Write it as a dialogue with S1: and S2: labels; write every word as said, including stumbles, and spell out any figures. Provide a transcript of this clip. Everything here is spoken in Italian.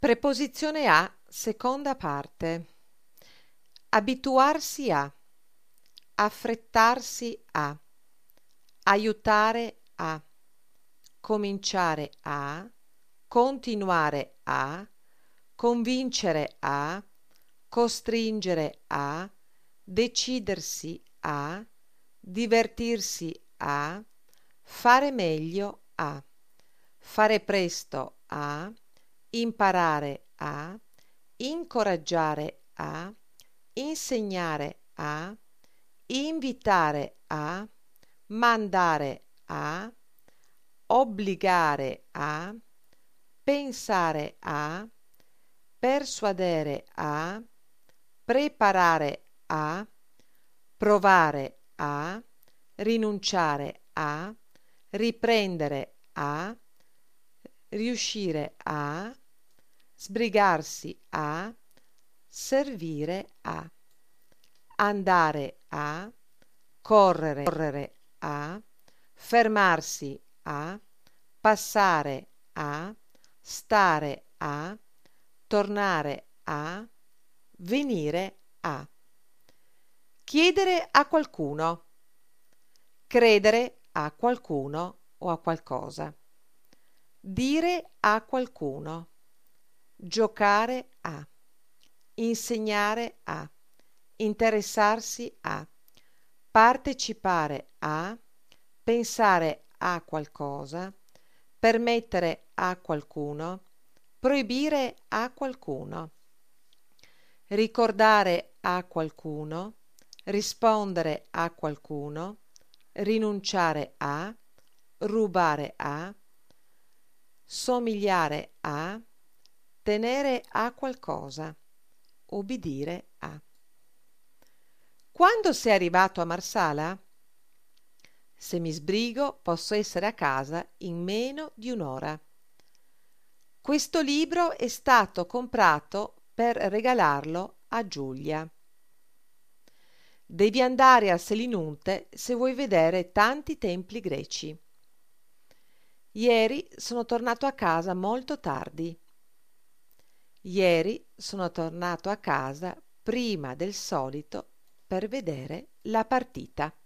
S1: Preposizione a, seconda parte. Abituarsi a, affrettarsi a, aiutare a, cominciare a, continuare a, convincere a, costringere a, decidersi a, divertirsi a, fare meglio a, fare presto a, imparare a, incoraggiare a, insegnare a, invitare a, mandare a, obbligare a, pensare a, persuadere a, preparare a, provare a, rinunciare a, riprendere a, riuscire a, sbrigarsi a, servire a, andare a, correre, correre a, fermarsi a, passare a, stare a, tornare a, venire a. Chiedere a qualcuno, credere a qualcuno o a qualcosa, dire a qualcuno, giocare a, insegnare a, interessarsi a, partecipare a, pensare a qualcosa, permettere a qualcuno, proibire a qualcuno, ricordare a qualcuno, rispondere a qualcuno, rinunciare a, rubare a, somigliare a, tenere a qualcosa, obbedire a. Quando sei arrivato a Marsala? Se mi sbrigo posso essere a casa in meno di un'ora. Questo libro è stato comprato per regalarlo a Giulia. Devi andare a Selinunte se vuoi vedere tanti templi greci. Ieri sono tornato a casa molto tardi. Ieri sono tornato a casa prima del solito per vedere la partita.